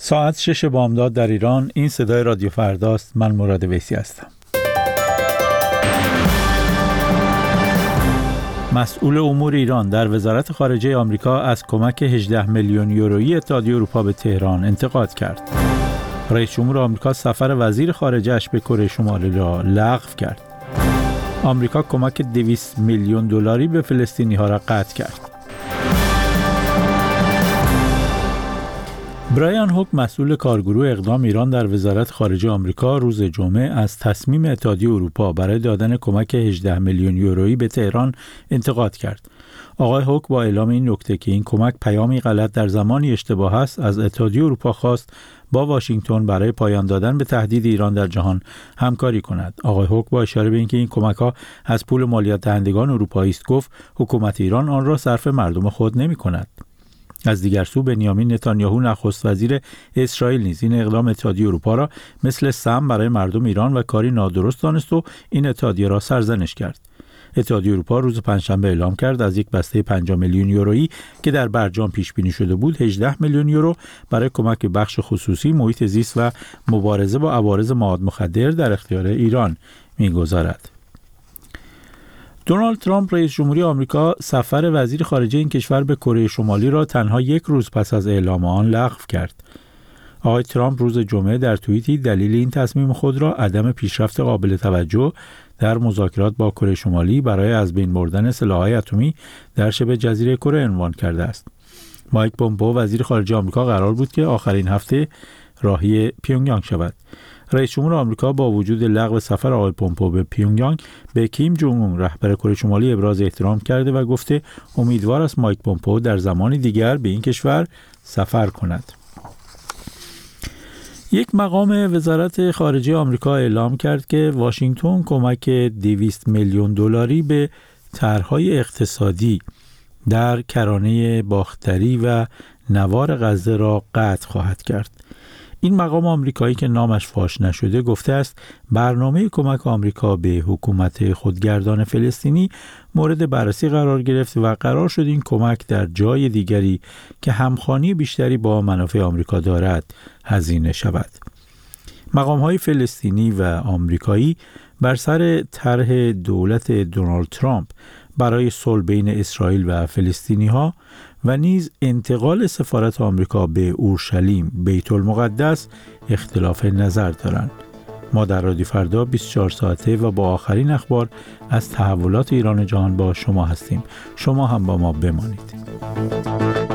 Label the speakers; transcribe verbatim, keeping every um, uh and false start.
Speaker 1: ساعت شش بامداد در ایران. این صدای رادیو فرداست. من مراد ویسی هستم. مسئول امور ایران در وزارت خارجه آمریکا از کمک هجده میلیون یورویی اتحادیه اروپا به تهران انتقاد کرد. رئیس جمهور آمریکا سفر وزیر خارجه‌اش به کره شمالی را لغو کرد. آمریکا کمک دویست میلیون دلاری به فلسطینی‌ها را قطع کرد. برایان هوک، مسئول کارگروه اقدام ایران در وزارت خارجه آمریکا، روز جمعه از تصمیم اتحادیه اروپا برای دادن کمک هجده میلیون یورویی به تهران انتقاد کرد. آقای هوک با اعلام این نکته که این کمک پیامی غلط در زمانی اشتباه است، از اتحادیه اروپا خواست با واشنگتن برای پایان دادن به تهدید ایران در جهان همکاری کند. آقای هوک با اشاره به اینکه این کمک‌ها از پول مالیات دهندگان اروپایی است گفت حکومت ایران آن را صرف مردم خود نمی‌کند. از دیگر سو بنیامین نتانیاهو نخست وزیر اسرائیل نیز این اقدام اتحادیه اروپا را مثل سم برای مردم ایران و کاری نادرست دانست و این اتحادیه را سرزنش کرد. اتحادیه اروپا روز پنجشنبه اعلام کرد از یک بسته پنجاه میلیون یورویی که در برجام پیش بینی شده بود، هجده میلیون یورو برای کمک به بخش خصوصی، محیط زیست و مبارزه با عوارض مواد مخدر در اختیار ایران می‌گذارد. دونالد ترامپ، رئیس جمهوری آمریکا، سفر وزیر خارجه این کشور به کره شمالی را تنها یک روز پس از اعلام آن لغو کرد. آقای ترامپ روز جمعه در توییتی دلیل این تصمیم خود را عدم پیشرفت قابل توجه در مذاکرات با کره شمالی برای از بین بردن سلاح‌های اتمی در شبه جزیره کره عنوان کرده است. مایک پومپئو، وزیر خارجه آمریکا، قرار بود که آخرین هفته راهی پیونگیانگ شود. رئیس جمهور آمریکا با وجود لغو سفر آقای پومپئو به پیونگیانگ به کیم جونگ اون، رهبر کره شمالی، ابراز احترام کرده و گفته امیدوار است مایک پومپئو در زمانی دیگر به این کشور سفر کند. یک مقام وزارت خارجه آمریکا اعلام کرد که واشنگتن کمک دویست میلیون دلاری به طرح‌های اقتصادی در کرانه باختری و نوار غزه را قطع خواهد کرد. این مقام آمریکایی که نامش فاش نشده گفته است برنامه کمک آمریکا به حکومت خودگردان فلسطینی مورد بررسی قرار گرفت و قرار شد این کمک در جای دیگری که همخوانی بیشتری با منافع آمریکا دارد هزینه شود. مقام‌های فلسطینی و آمریکایی بر سر طرح دولت دونالد ترامپ برای صلح بین اسرائیل و فلسطینی‌ها و نیز انتقال سفارت آمریکا به اورشلیم، بیت المقدس، اختلاف نظر دارند. ما در رادیو فردا بیست و چهار ساعته و با آخرین اخبار از تحولات ایران جهان با شما هستیم. شما هم با ما بمانید.